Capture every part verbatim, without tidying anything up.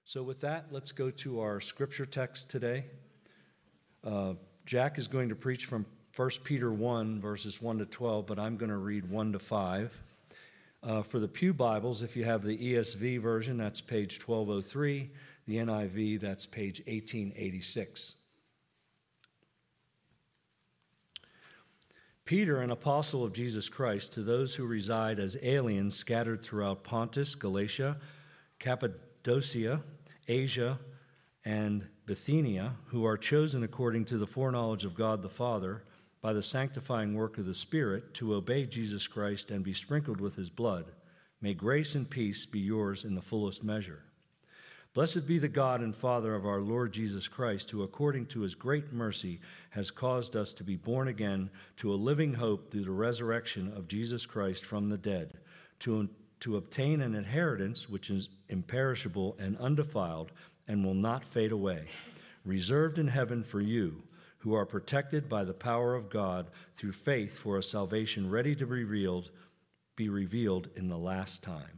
So with that, let's go to our scripture text today. Uh, Jack is going to preach from First Peter one, verses one to twelve, but I'm going to read one to five. Uh, for the Pew Bibles, if you have the E S V version, that's page twelve oh three. The N I V, that's page eighteen eighty-six. Peter, an apostle of Jesus Christ, to those who reside as aliens scattered throughout Pontus, Galatia, Cappadocia, Asia, and Bithynia, who are chosen according to the foreknowledge of God the Father, by the sanctifying work of the Spirit, to obey Jesus Christ and be sprinkled with his blood. May grace and peace be yours in the fullest measure. Blessed be the God and Father of our Lord Jesus Christ, who according to his great mercy has caused us to be born again to a living hope through the resurrection of Jesus Christ from the dead, to, to obtain an inheritance which is imperishable and undefiled and will not fade away, reserved in heaven for you, who are protected by the power of God through faith for a salvation ready to be revealed, be revealed in the last time.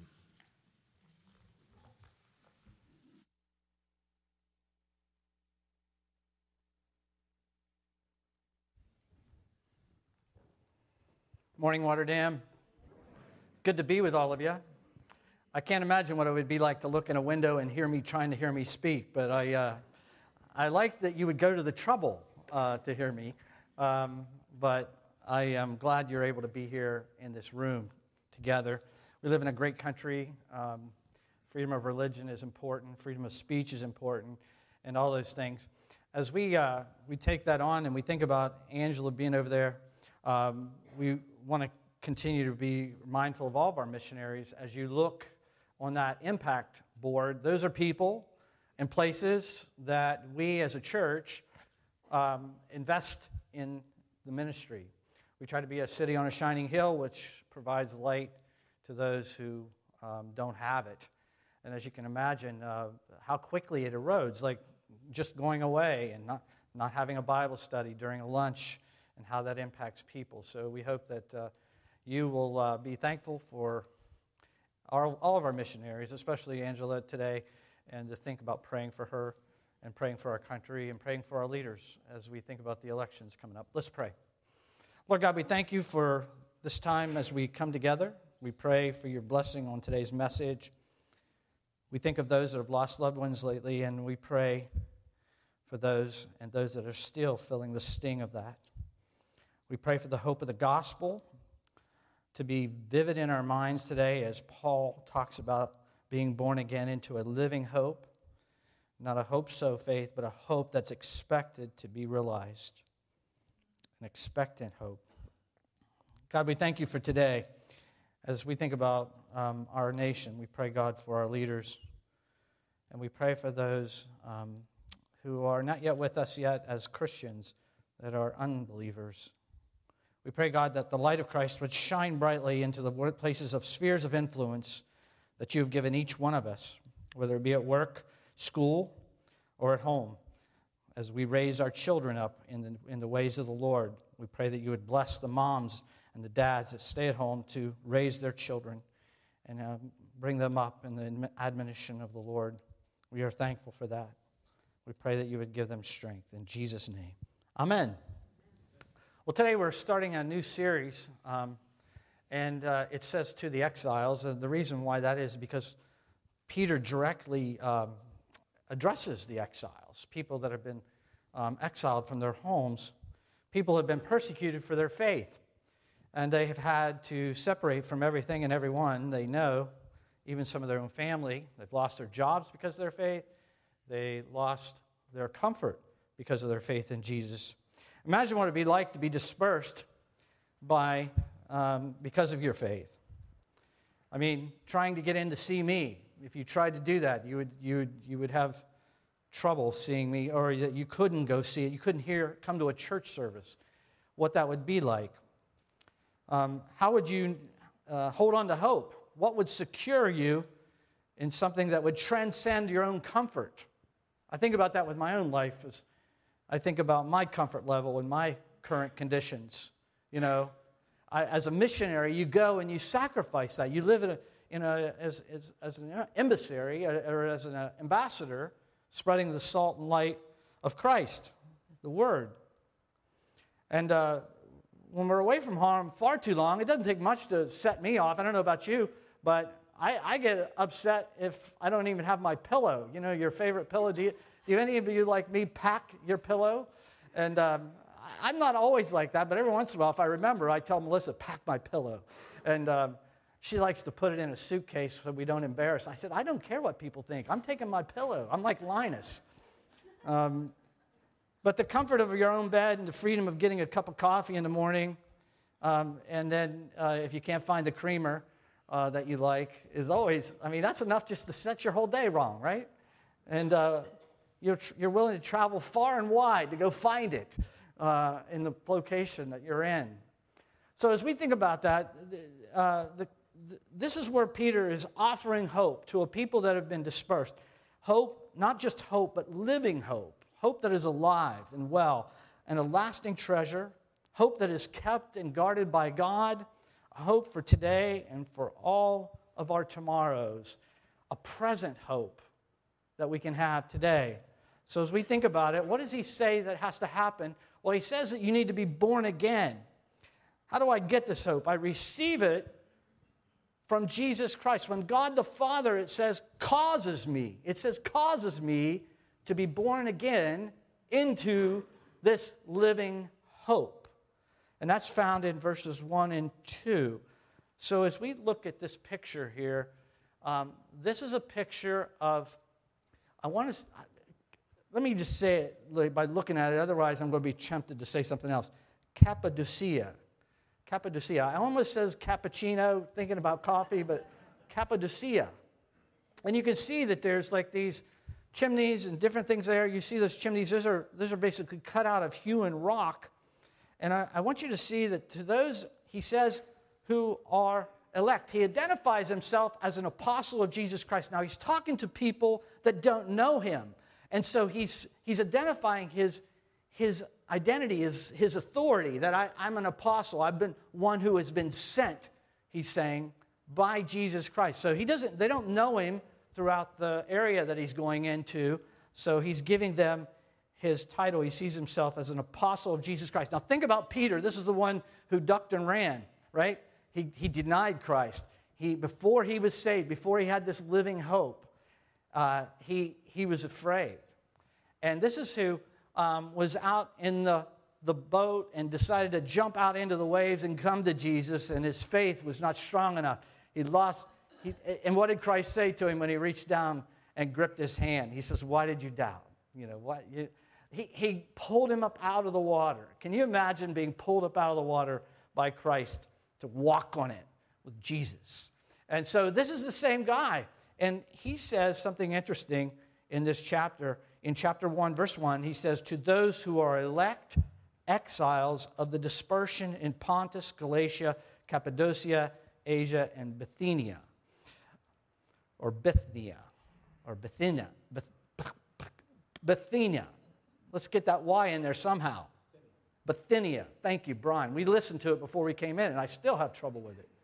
Morning, Waterdam. Good to be with all of you. I can't imagine what it would be like to look in a window and hear me trying to hear me speak, but I, uh, I like that you would go to the trouble uh, to hear me. Um, but I am glad you're able to be here in this room together. We live in a great country. Um, freedom of religion is important. Freedom of speech is important, and all those things. As we uh, we take that on and we think about Angela being over there, um, we want to continue to be mindful of all of our missionaries. As you look on that impact board, those are people and places that we as a church um, invest in the ministry. We try to be a city on a shining hill, which provides light to those who um, don't have it. And as you can imagine, uh, how quickly it erodes, like just going away and not, not having a Bible study during a lunch, and how that impacts people. So we hope that uh, you will uh, be thankful for our, all of our missionaries, especially Angela today, and to think about praying for her and praying for our country and praying for our leaders as we think about the elections coming up. Let's pray. Lord God, we thank you for this time as we come together. We pray for your blessing on today's message. We think of those that have lost loved ones lately, and we pray for those and those that are still feeling the sting of that. We pray for the hope of the gospel to be vivid in our minds today as Paul talks about being born again into a living hope. Not a hope-so faith, but a hope that's expected to be realized. An expectant hope. God, we thank you for today. As we think about um, our nation, we pray, God, for our leaders. And we pray for those um, who are not yet with us yet as Christians, that are unbelievers. We pray, God, that the light of Christ would shine brightly into the places of spheres of influence that you have given each one of us, whether it be at work, school, or at home. As we raise our children up in the, in the ways of the Lord, we pray that you would bless the moms and the dads that stay at home to raise their children and uh, bring them up in the admonition of the Lord. We are thankful for that. We pray that you would give them strength. In Jesus' name, amen. Well, today we're starting a new series, um, and uh, it says to the exiles. And the reason why that is because Peter directly um, addresses the exiles, people that have been um, exiled from their homes. People have been persecuted for their faith, and they have had to separate from everything and everyone they know, even some of their own family. They've lost their jobs because of their faith. They lost their comfort because of their faith in Jesus. Imagine what it would be like to be dispersed by um, because of your faith. I mean, trying to get in to see me. If you tried to do that, you would you would you would have trouble seeing me, or you couldn't go see it. You couldn't hear come to a church service. What that would be like. Um, how would you uh, hold on to hope? What would secure you in something that would transcend your own comfort? I think about that with my own life. As I think about my comfort level in my current conditions. You know, I, as a missionary, you go and you sacrifice that. You live in a, in a, as, as, as an emissary or as an ambassador, spreading the salt and light of Christ, the Word. And uh, when we're away from home far too long, it doesn't take much to set me off. I don't know about you, but I, I get upset if I don't even have my pillow. You know, your favorite pillow. Do, you, do any of you, like me, pack your pillow? And um, I'm not always like that, but every once in a while, if I remember, I tell Melissa, pack my pillow. And um, she likes to put it in a suitcase so we don't embarrass. I said, I don't care what people think. I'm taking my pillow. I'm like Linus. Um, but the comfort of your own bed and the freedom of getting a cup of coffee in the morning, um, and then uh, if you can't find the creamer uh, that you like, is always, I mean, that's enough just to set your whole day wrong, right? And uh, you're, you're willing to travel far and wide to go find it uh, in the location that you're in. So as we think about that, uh, the, the, this is where Peter is offering hope to a people that have been dispersed. Hope, not just hope, but living hope. Hope that is alive and well, and a lasting treasure. Hope that is kept and guarded by God. A hope for today and for all of our tomorrows. A present hope that we can have today. So as we think about it, what does he say that has to happen? Well, he says that you need to be born again. How do I get this hope? I receive it from Jesus Christ. When God the Father, it says, causes me. It says causes me to be born again into this living hope. And that's found in verses one and two. So as we look at this picture here, um, this is a picture of, I want to, let me just say it by looking at it, otherwise I'm going to be tempted to say something else. Cappadocia. Cappadocia. I almost says cappuccino, thinking about coffee, but Cappadocia. And you can see that there's like these chimneys and different things there. You see those chimneys. Those are, those are basically cut out of hewn rock. And I, I want you to see that to those, he says, who are elect. He identifies himself as an apostle of Jesus Christ. Now, he's talking to people that don't know him. And so he's, he's identifying his, his identity, his, his authority, that I, I'm an apostle. I've been one who has been sent, he's saying, by Jesus Christ. So he doesn't, they don't know him throughout the area that he's going into. So he's giving them his title. He sees himself as an apostle of Jesus Christ. Now think about Peter. This is the one who ducked and ran, right? He, he denied Christ. He, before he was saved, before he had this living hope, uh, he, he was afraid. And this is who um, was out in the, the boat and decided to jump out into the waves and come to Jesus, and his faith was not strong enough. He lost He, and what did Christ say to him when he reached down and gripped his hand? He says, why did you doubt? You know, what? You, he, he pulled him up out of the water. Can you imagine being pulled up out of the water by Christ to walk on it with Jesus? And so this is the same guy. And he says something interesting in this chapter. In chapter one, verse one, he says, to those who are elect exiles of the dispersion in Pontus, Galatia, Cappadocia, Asia, and Bithynia. Or Bithynia, or Bithynia, Bith, Bithynia. Let's get that Y in there somehow. Bithynia. Thank you, Brian. We listened to it before we came in, and I still have trouble with it.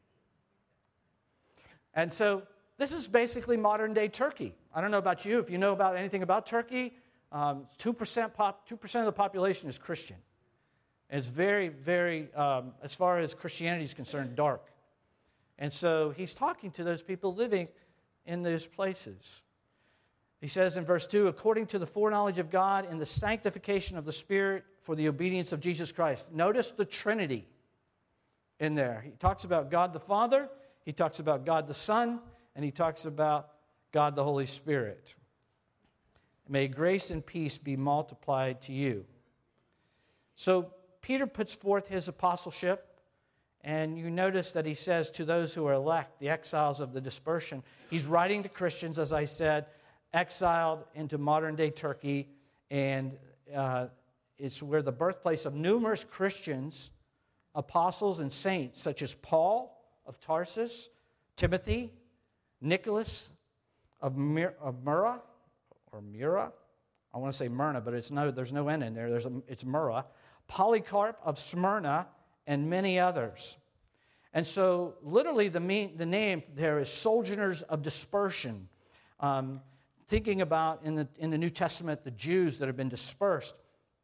And so this is basically modern-day Turkey. I don't know about you. If you know about anything about Turkey, um, two percent pop, two percent of the population is Christian. And it's very, very, um, as far as Christianity is concerned, dark. And so he's talking to those people living in those places. He says in verse two, according to the foreknowledge of God and the sanctification of the Spirit for the obedience of Jesus Christ. Notice the Trinity in there. He talks about God the Father, he talks about God the Son, and he talks about God the Holy Spirit. May grace and peace be multiplied to you. So Peter puts forth his apostleship. And you notice that he says to those who are elect, the exiles of the dispersion. He's writing to Christians, as I said, exiled into modern-day Turkey. And uh, it's where the birthplace of numerous Christians, apostles and saints, such as Paul of Tarsus, Timothy, Nicholas of, Myra, of Myra, or Myra. I want to say Myrna, but it's no, there's no N in there. There's a, it's Myra. Polycarp of Smyrna, and many others. And so literally the, mean, the name there is Sojourners of Dispersion. Um, thinking about in the, in the New Testament the Jews that have been dispersed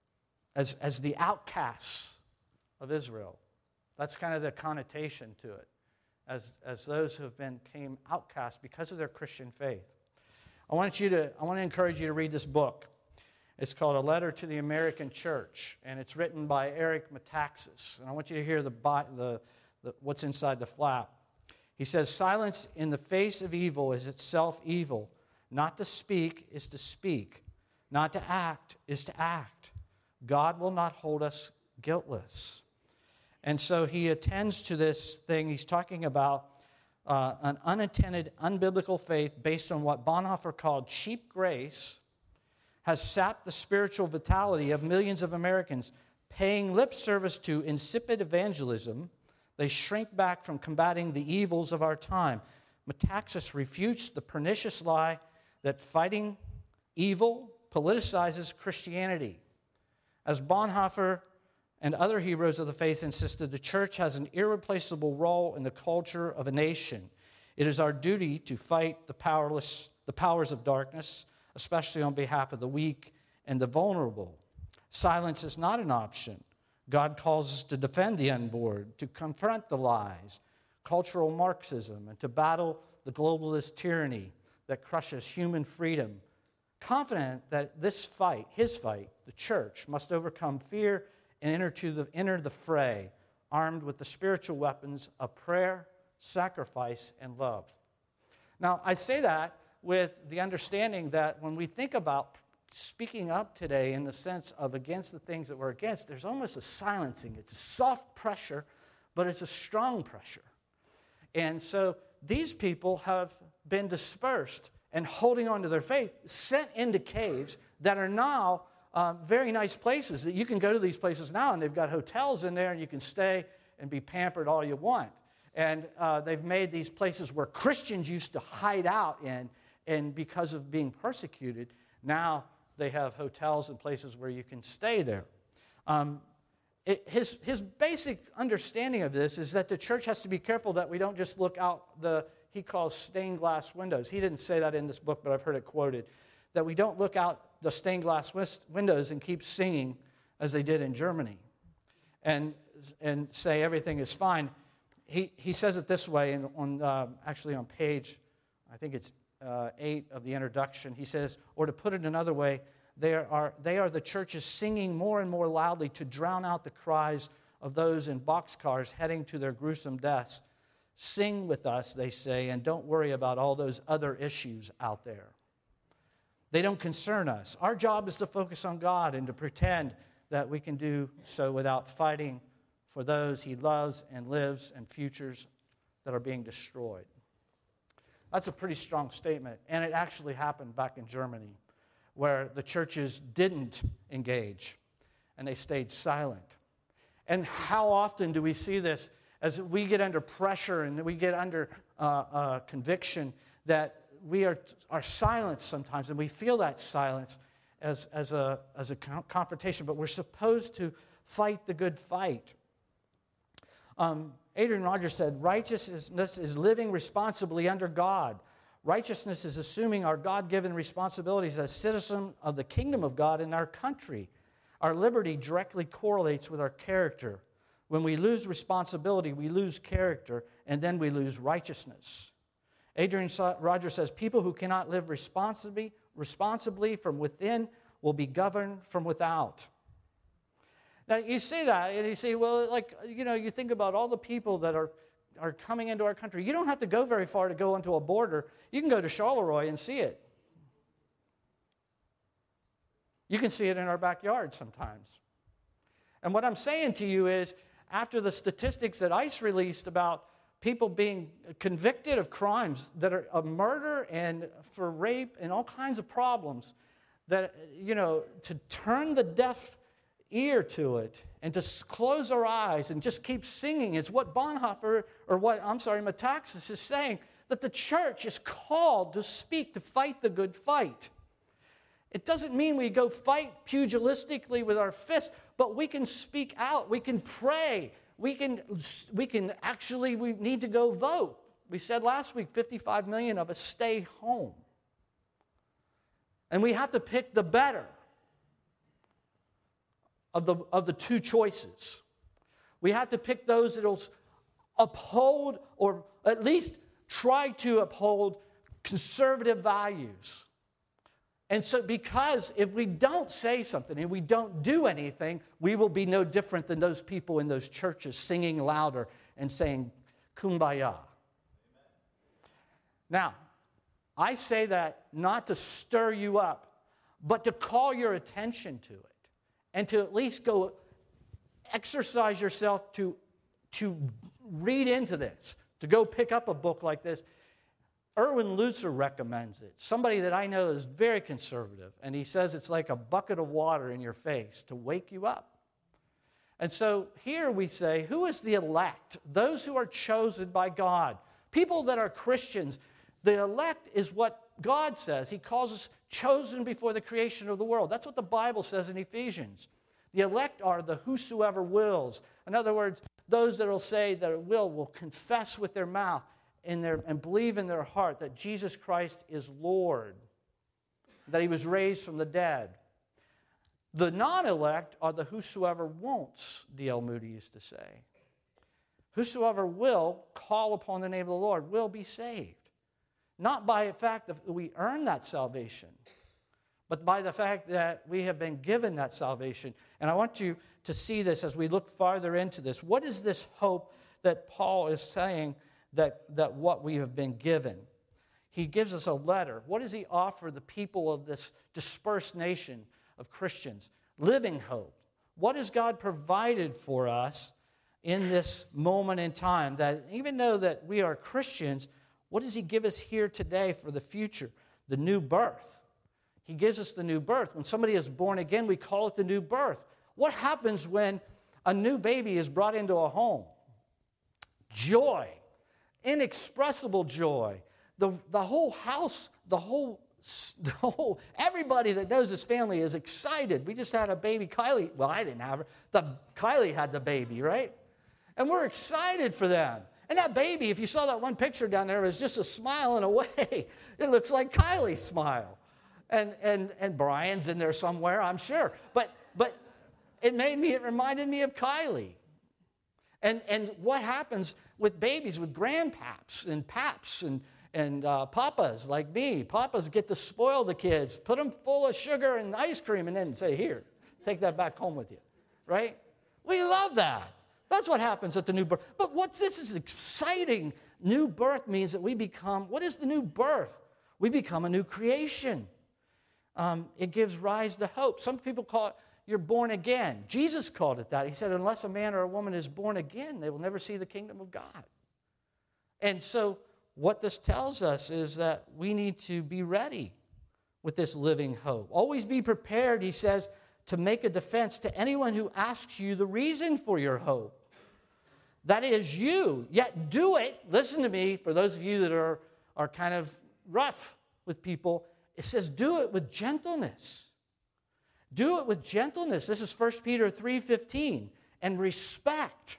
as, as the outcasts of Israel. That's kind of the connotation to it, as, as those who have been came outcasts because of their Christian faith. I want you to I want to encourage you to read this book. It's called A Letter to the American Church, and it's written by Eric Metaxas. And I want you to hear the, the, the what's inside the flap. He says, "Silence in the face of evil is itself evil. Not to speak is to speak. Not to act is to act. God will not hold us guiltless." And so he attends to this thing. He's talking about uh, an unintended, unbiblical faith based on what Bonhoeffer called cheap grace has sapped the spiritual vitality of millions of Americans. Paying lip service to insipid evangelism, they shrink back from combating the evils of our time. Metaxas refutes the pernicious lie that fighting evil politicizes Christianity. As Bonhoeffer and other heroes of the faith insisted, the church has an irreplaceable role in the culture of a nation. It is our duty to fight the powerless, the powers of darkness, especially on behalf of the weak and the vulnerable. Silence is not an option. God calls us to defend the unborn, to confront the lies, cultural Marxism, and to battle the globalist tyranny that crushes human freedom. Confident that this fight, his fight, the church, must overcome fear and enter, to the, enter the fray, armed with the spiritual weapons of prayer, sacrifice, and love. Now, I say that with the understanding that when we think about speaking up today in the sense of against the things that we're against, there's almost a silencing. It's a soft pressure, but it's a strong pressure. And so these people have been dispersed and holding on to their faith, sent into caves that are now Uh, very nice places that you can go to these places now, and they've got hotels in there, and you can stay and be pampered all you want. And uh, they've made these places where Christians used to hide out in, and because of being persecuted, now they have hotels and places where you can stay there. Um, it, his, his basic understanding of this is that the church has to be careful that we don't just look out the, he calls stained glass windows. He didn't say that in this book, but I've heard it quoted, that we don't look out the stained glass windows and keep singing as they did in Germany and, and say everything is fine. He, he says it this way, in, on, uh, actually on page, I think it's uh, eight of the introduction. He says, or to put it another way, they are, they are the churches singing more and more loudly to drown out the cries of those in boxcars heading to their gruesome deaths. Sing with us, they say, and don't worry about all those other issues out there. They don't concern us. Our job is to focus on God and to pretend that we can do so without fighting for those he loves and lives and futures that are being destroyed. That's a pretty strong statement, and it actually happened back in Germany, where the churches didn't engage, and they stayed silent. And how often do we see this as we get under pressure and we get under uh, uh, conviction that we are, are silenced sometimes, and we feel that silence as, as a, as a confrontation, but we're supposed to fight the good fight. Um, Adrian Rogers said, righteousness is living responsibly under God. Righteousness is assuming our God-given responsibilities as citizens of the kingdom of God in our country. Our liberty directly correlates with our character. When we lose responsibility, we lose character, and then we lose righteousness. Adrian Rogers says, people who cannot live responsibly, responsibly from within will be governed from without. Now, you say that, and you say, well, like, you know, you think about all the people that are, are coming into our country. You don't have to go very far to go into a border. You can go to Charleroi and see it. You can see it in our backyard sometimes. And what I'm saying to you is, after the statistics that ICE released about people being convicted of crimes that are of murder and for rape and all kinds of problems, that, you know, to turn the deaf ear to it and to close our eyes and just keep singing is what Bonhoeffer, or what, I'm sorry, Metaxas is saying, that the church is called to speak, to fight the good fight. It doesn't mean we go fight pugilistically with our fists, but we can speak out. We can pray. we can, we can actually, we need to go vote. We said last week, fifty-five million of us stay home. And we have to pick the better of the, of the two choices. We have to pick those that will uphold, or at least try to uphold, conservative values. And so, because if we don't say something and we don't do anything, we will be no different than those people in those churches singing louder and saying, Kumbaya. Now, I say that not to stir you up, but to call your attention to it and to at least go exercise yourself to, to read into this, to go pick up a book like this. Erwin Lutzer recommends it. Somebody that I know is very conservative, and he says it's like a bucket of water in your face to wake you up. And so here we say, who is the elect? Those who are chosen by God. People that are Christians. The elect is what God says. He calls us chosen before the creation of the world. That's what the Bible says in Ephesians. The elect are the whosoever wills. In other words, those that will say that will will confess with their mouth in their, and believe in their heart that Jesus Christ is Lord, that he was raised from the dead. The non-elect are the whosoever won'ts, D L Moody used to say. Whosoever will call upon the name of the Lord will be saved. Not by the fact that we earn that salvation, but by the fact that we have been given that salvation. And I want you to see this as we look farther into this. What is this hope that Paul is saying that, that what we have been given? He gives us a letter. What does he offer the people of this dispersed nation of Christians? Living hope. What has God provided for us in this moment in time? That even though that we are Christians, what does he give us here today for the future? The new birth. He gives us the new birth. When somebody is born again, we call it the new birth. What happens when a new baby is brought into a home? Joy. Inexpressible joy. The, the whole house, the whole, the whole, everybody that knows this family is excited. We just had a baby, Kylie. Well, I didn't have her. The, Kylie had the baby, right? And we're excited for them. And that baby, if you saw that one picture down there, was just a smile in a way. It looks like Kylie's smile. And, and, and Brian's in there somewhere, I'm sure. But, but it made me, it reminded me of Kylie. And, and what happens with babies, with grandpaps and paps and, and uh, papas like me. Papas get to spoil the kids, put them full of sugar and ice cream, and then say, here, take that back home with you, right? We love that. That's what happens at the new birth. But what's this is exciting. New birth means that we become, what is the new birth? We become a new creation. Um, it gives rise to hope. Some people call it, you're born again. Jesus called it that. He said, unless a man or a woman is born again, they will never see the kingdom of God. And so what this tells us is that we need to be ready with this living hope. Always be prepared, he says, to make a defense to anyone who asks you the reason for your hope. That is you. Yet do it. Listen to me, for those of you that are, are kind of rough with people. It says do it with gentleness. Do it with gentleness. This is First Peter three fifteen. And respect.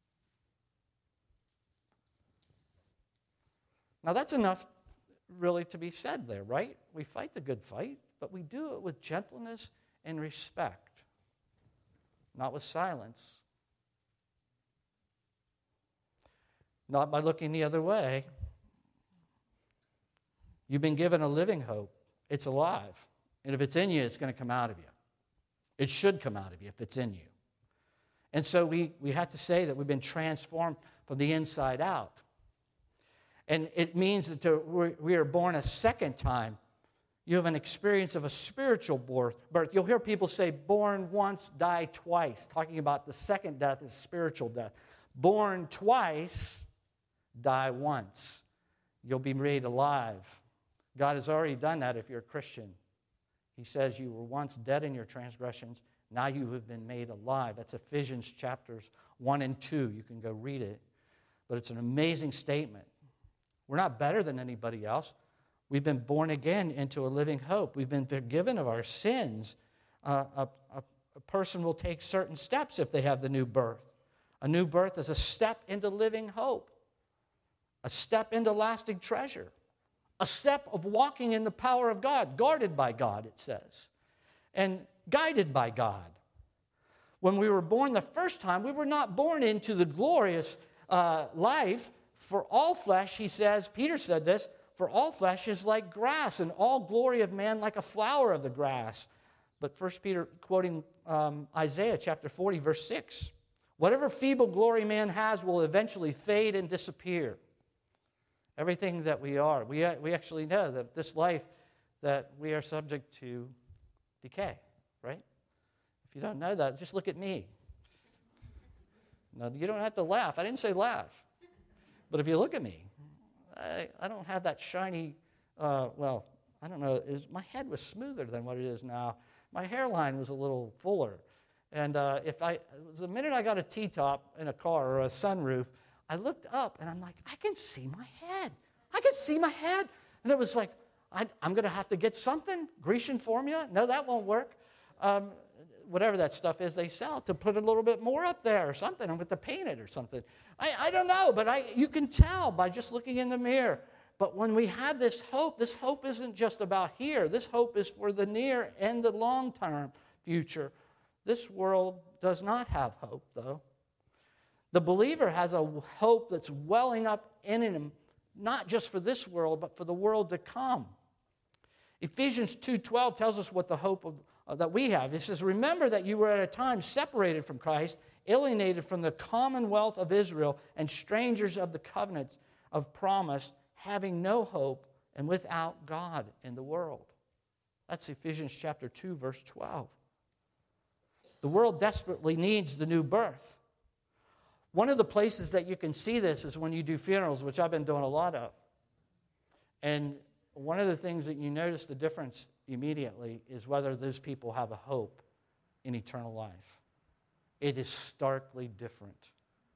Now that's enough really to be said there, right? We fight the good fight, but we do it with gentleness and respect. Not with silence. Not by looking the other way. You've been given a living hope. It's alive. And if it's in you, it's going to come out of you. It should come out of you if it's in you. And so we, we have to say that we've been transformed from the inside out. And it means that to, we are born a second time. You have an experience of a spiritual birth. You'll hear people say, born once, die twice, talking about the second death is spiritual death. Born twice, die once. You'll be made alive. God has already done that if you're a Christian. He says you were once dead in your transgressions. Now you have been made alive. That's Ephesians chapters one and two. You can go read it. But it's an amazing statement. We're not better than anybody else. We've been born again into a living hope. We've been forgiven of our sins. Uh, a, a, a person will take certain steps if they have the new birth. A new birth is a step into living hope, a step into lasting treasure, a step of walking in the power of God, guarded by God, it says, and guided by God. When we were born the first time, we were not born into the glorious uh, life. For all flesh, he says, Peter said this, for all flesh is like grass, and all glory of man like a flower of the grass. But First Peter, quoting um, Isaiah chapter forty, verse six, whatever feeble glory man has will eventually fade and disappear. Everything that we are, we, we actually know that this life, that we are subject to decay, right? If you don't know that, just look at me. No, you don't have to laugh. I didn't say laugh. But if you look at me, I, I don't have that shiny, uh, well, I don't know, is my head was smoother than what it is now. My hairline was a little fuller. And uh, if I, the minute I got a T-top in a car or a sunroof, I looked up and I'm like, I can see my head. I can see my head. And it was like, I, I'm going to have to get something, Grecian formula. No, that won't work. Um, whatever that stuff is they sell, to put a little bit more up there or something, or with to paint it or something. I, I don't know, but I, you can tell by just looking in the mirror. But when we have this hope, this hope isn't just about here. This hope is for the near and the long-term future. This world does not have hope, though. The believer has a hope that's welling up in him, not just for this world, but for the world to come. Ephesians two twelve tells us what the hope of, uh, that we have. It says, remember that you were at a time separated from Christ, alienated from the commonwealth of Israel, and strangers of the covenants of promise, having no hope and without God in the world. That's Ephesians chapter two, verse twelve. The world desperately needs the new birth. One of the places that you can see this is when you do funerals, which I've been doing a lot of. And one of the things that you notice the difference immediately is whether those people have a hope in eternal life. It is starkly different.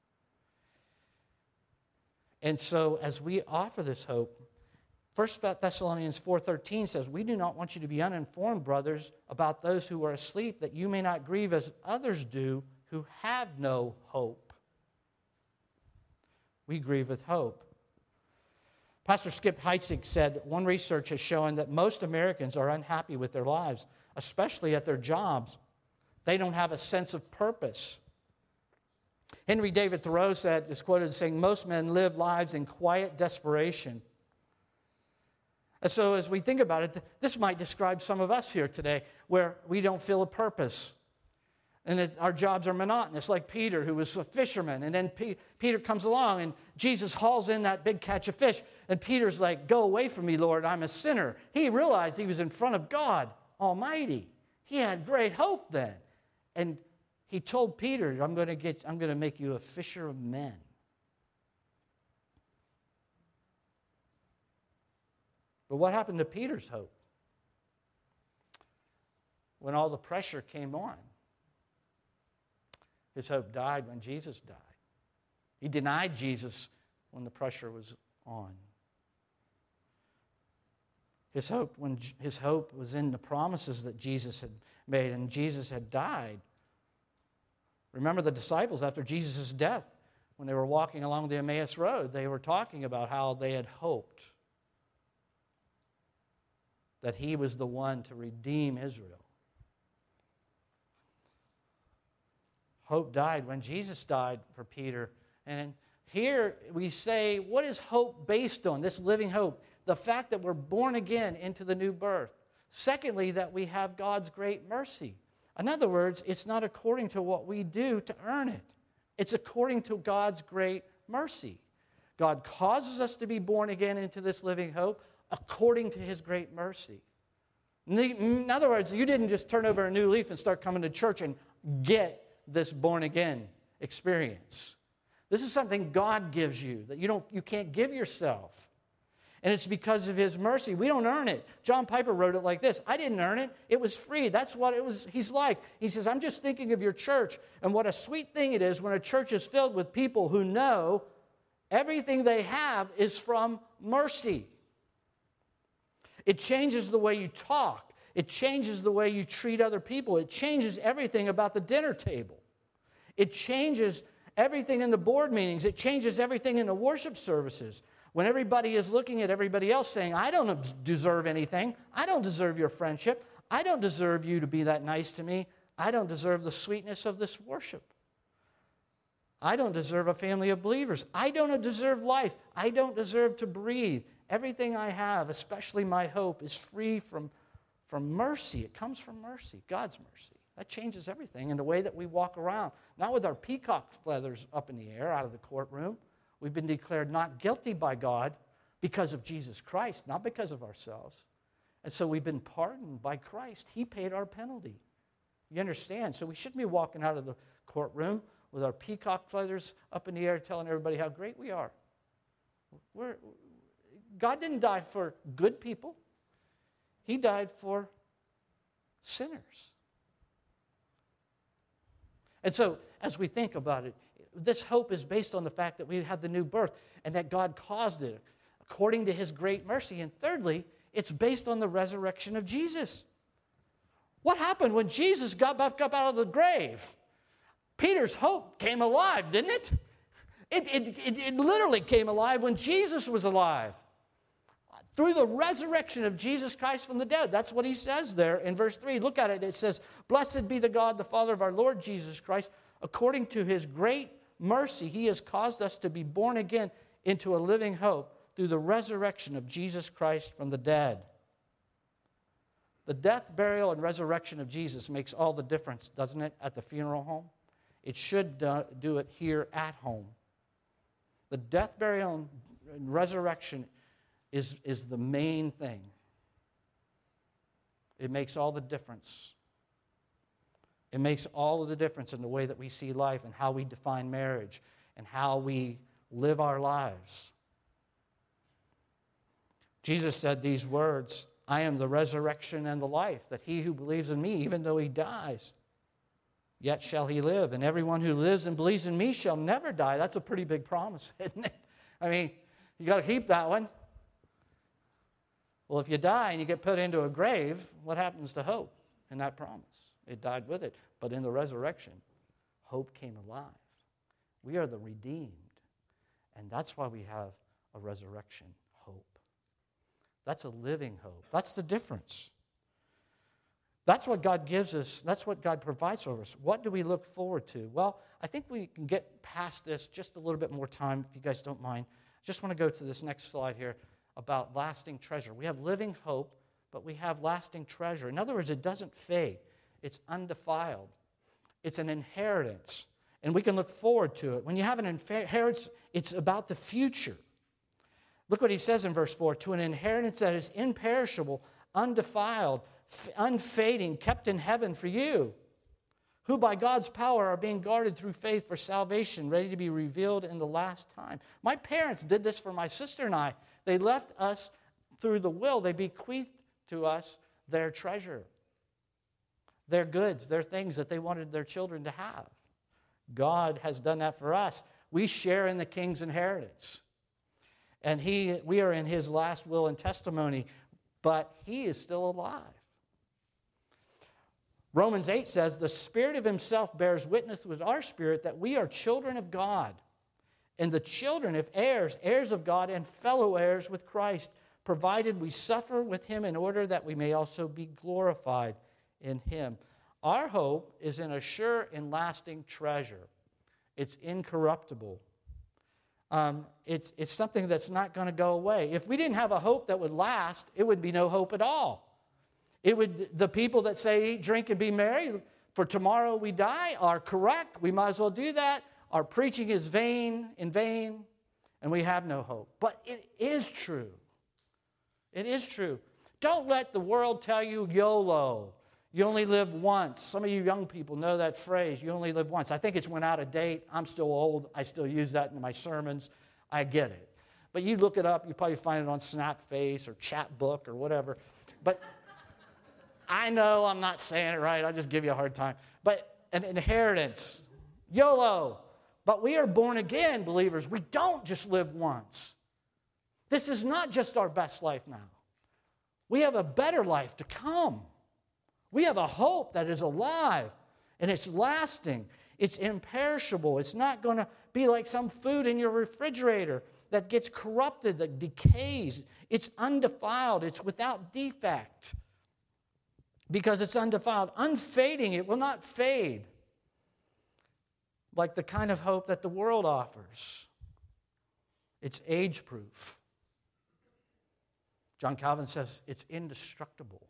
And so as we offer this hope, First Thessalonians four thirteen says, we do not want you to be uninformed, brothers, about those who are asleep, that you may not grieve as others do who have no hope. We grieve with hope. Pastor Skip Heitzig said, one research has shown that most Americans are unhappy with their lives, especially at their jobs. They don't have a sense of purpose. Henry David Thoreau said, is quoted as saying, most men live lives in quiet desperation. And so as we think about it, this might describe some of us here today, where we don't feel a purpose. And that our jobs are monotonous, like Peter, who was a fisherman. And then P- Peter comes along, and Jesus hauls in that big catch of fish. And Peter's like, go away from me, Lord, I'm a sinner. He realized he was in front of God Almighty. He had great hope then. And he told Peter, I'm going to get, I'm going to make you a fisher of men. But what happened to Peter's hope? When all the pressure came on, his hope died when Jesus died. He denied Jesus when the pressure was on. His hope, when his hope was in the promises that Jesus had made, and Jesus had died. Remember the disciples after Jesus' death, when they were walking along the Emmaus Road, they were talking about how they had hoped that he was the one to redeem Israel. Hope died when Jesus died for Peter. And here we say, what is hope based on, this living hope? The fact that we're born again into the new birth. Secondly, that we have God's great mercy. In other words, it's not according to what we do to earn it. It's according to God's great mercy. God causes us to be born again into this living hope according to his great mercy. In other words, you didn't just turn over a new leaf and start coming to church and get this born again experience. This is something God gives you that you don't you can't give yourself. And it's because of his mercy. We don't earn it. John Piper wrote it like this: I didn't earn it. It was free. That's what it was. He's like. He says, I'm just thinking of your church and what a sweet thing it is when a church is filled with people who know everything they have is from mercy. It changes the way you talk. It changes the way you treat other people. It changes everything about the dinner table. It changes everything in the board meetings. It changes everything in the worship services. When everybody is looking at everybody else saying, I don't deserve anything. I don't deserve your friendship. I don't deserve you to be that nice to me. I don't deserve the sweetness of this worship. I don't deserve a family of believers. I don't deserve life. I don't deserve to breathe. Everything I have, especially my hope, is free from, from mercy. It comes from mercy, God's mercy. That changes everything in the way that we walk around. Not with our peacock feathers up in the air out of the courtroom. We've been declared not guilty by God because of Jesus Christ, not because of ourselves. And so we've been pardoned by Christ. He paid our penalty. You understand? So we shouldn't be walking out of the courtroom with our peacock feathers up in the air telling everybody how great we are. We're, God didn't die for good people. He died for sinners. And so as we think about it, this hope is based on the fact that we have the new birth and that God caused it according to his great mercy. And thirdly, it's based on the resurrection of Jesus. What happened when Jesus got back up out of the grave? Peter's hope came alive, didn't it? It, it, it, it literally came alive when Jesus was alive. Through the resurrection of Jesus Christ from the dead. That's what he says there in verse three. Look at it. It says, Blessed be the God, the Father of our Lord Jesus Christ. According to his great mercy, he has caused us to be born again into a living hope through the resurrection of Jesus Christ from the dead. The death, burial, and resurrection of Jesus makes all the difference, doesn't it, at the funeral home? It should do it here at home. The death, burial, and resurrection is, is the main thing. It makes all the difference. It makes all of the difference in the way that we see life and how we define marriage and how we live our lives. Jesus said these words, I am the resurrection and the life, that he who believes in me, even though he dies, yet shall he live. And everyone who lives and believes in me shall never die. That's a pretty big promise, isn't it? I mean, you got to keep that one. Well, if you die and you get put into a grave, what happens to hope in that promise? It died with it. But in the resurrection, hope came alive. We are the redeemed. And that's why we have a resurrection hope. That's a living hope. That's the difference. That's what God gives us. That's what God provides for us. What do we look forward to? Well, I think we can get past this just a little bit more time, if you guys don't mind. I just want to go to this next slide here about lasting treasure. We have living hope, but we have lasting treasure. In other words, it doesn't fade. It's undefiled. It's an inheritance, and we can look forward to it. When you have an inheritance, it's about the future. Look what he says in verse four, to an inheritance that is imperishable, undefiled, unfading, kept in heaven for you, who by God's power are being guarded through faith for salvation, ready to be revealed in the last time. My parents did this for my sister and I. They left us through the will. They bequeathed to us their treasure, their goods, their things that they wanted their children to have. God has done that for us. We share in the king's inheritance. And he, we are in his last will and testimony, but he is still alive. Romans eight says, the Spirit of himself bears witness with our spirit that we are children of God. And the children, if heirs, heirs of God and fellow heirs with Christ, provided we suffer with him in order that we may also be glorified in him. Our hope is in a sure and lasting treasure. It's incorruptible. Um, it's, it's something that's not going to go away. If we didn't have a hope that would last, it would be no hope at all. It would, the people that say eat, drink, and be merry, for tomorrow we die, are correct. We might as well do that. Our preaching is vain, in vain, and we have no hope. But it is true. It is true. Don't let the world tell you YOLO. You only live once. Some of you young people know that phrase, you only live once. I think it's went out of date. I'm still old. I still use that in my sermons. I get it. But you look it up, you probably find it on Snapface or Chatbook or whatever. But I know I'm not saying it right. I'll just give you a hard time. But an inheritance, YOLO. But we are born again, believers. We don't just live once. This is not just our best life now. We have a better life to come. We have a hope that is alive, and it's lasting. It's imperishable. It's not going to be like some food in your refrigerator that gets corrupted, that decays. It's undefiled. It's without defect because it's undefiled. Unfading, it will not fade like the kind of hope that the world offers. It's age-proof. John Calvin says it's indestructible.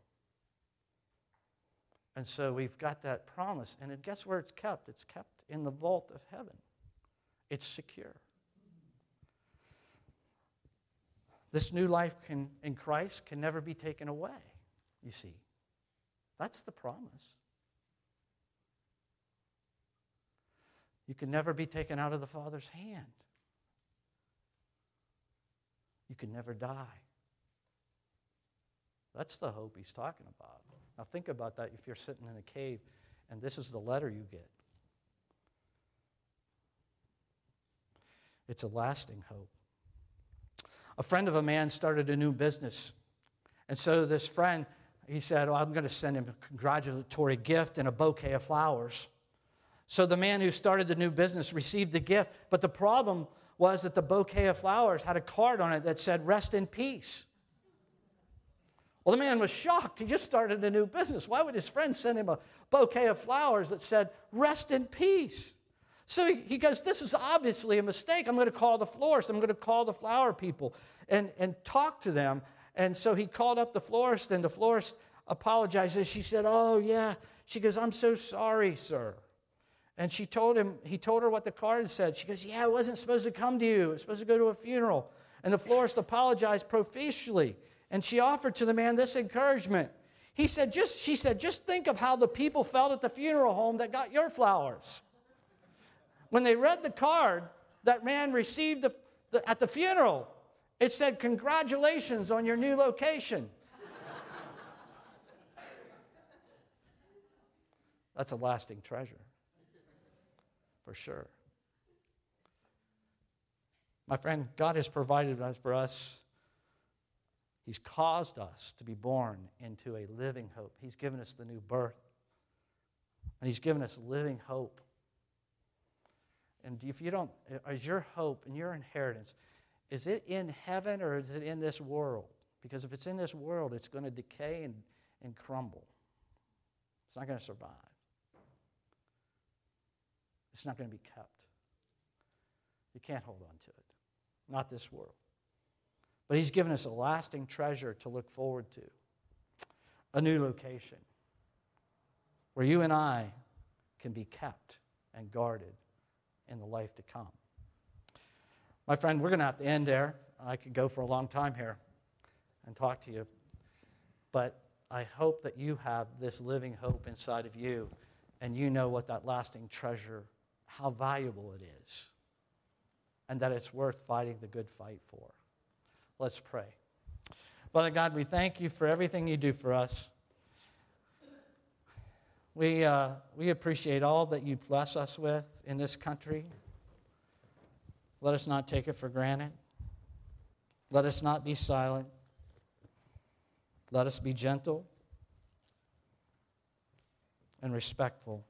And so we've got that promise. And guess where it's kept? It's kept in the vault of heaven. It's secure. This new life can, in Christ can never be taken away, you see. That's the promise. You can never be taken out of the Father's hand. You can never die. That's the hope he's talking about. Now think about that if you're sitting in a cave and this is the letter you get. It's a lasting hope. A friend of a man started a new business. And so this friend, he said, oh, I'm going to send him a congratulatory gift and a bouquet of flowers. So the man who started the new business received the gift. But the problem was that the bouquet of flowers had a card on it that said, rest in peace. Well, the man was shocked. He just started a new business. Why would his friend send him a bouquet of flowers that said, rest in peace? So he, he goes, this is obviously a mistake. I'm going to call the florist. I'm going to call the flower people and, and talk to them. And so he called up the florist, and the florist apologized. And she said, oh, yeah. She goes, I'm so sorry, sir. And she told him, he told her what the card said. She goes, yeah, it wasn't supposed to come to you. It was supposed to go to a funeral. And the florist apologized profusely. And she offered to the man this encouragement. He said, just, she said, just think of how the people felt at the funeral home that got your flowers. When they read the card that man received the, the, at the funeral, it said, congratulations on your new location. That's a lasting treasure, for sure. My friend, God has provided for us. He's caused us to be born into a living hope. He's given us the new birth. And he's given us living hope. And if you don't, is your hope and your inheritance, is it in heaven or is it in this world? Because if it's in this world, it's going to decay and, and crumble. It's not going to survive. It's not going to be kept. You can't hold on to it. Not this world. But he's given us a lasting treasure to look forward to. A new location where you and I can be kept and guarded in the life to come. My friend, we're going to have to end there. I could go for a long time here and talk to you. But I hope that you have this living hope inside of you and you know what that lasting treasure, how valuable it is, and that it's worth fighting the good fight for. Let's pray. Father God, we thank you for everything you do for us. We, uh, we appreciate all that you bless us with in this country. Let us not take it for granted. Let us not be silent. Let us be gentle and respectful.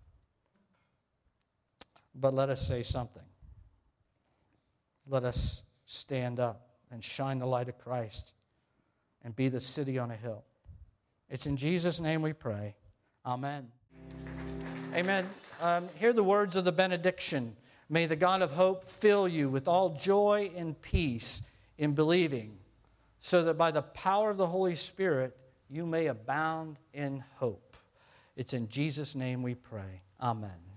But let us say something. Let us stand up and shine the light of Christ and be the city on a hill. It's in Jesus' name we pray. Amen. Amen. Um, hear the words of the benediction. May the God of hope fill you with all joy and peace in believing, so that by the power of the Holy Spirit you may abound in hope. It's in Jesus' name we pray. Amen.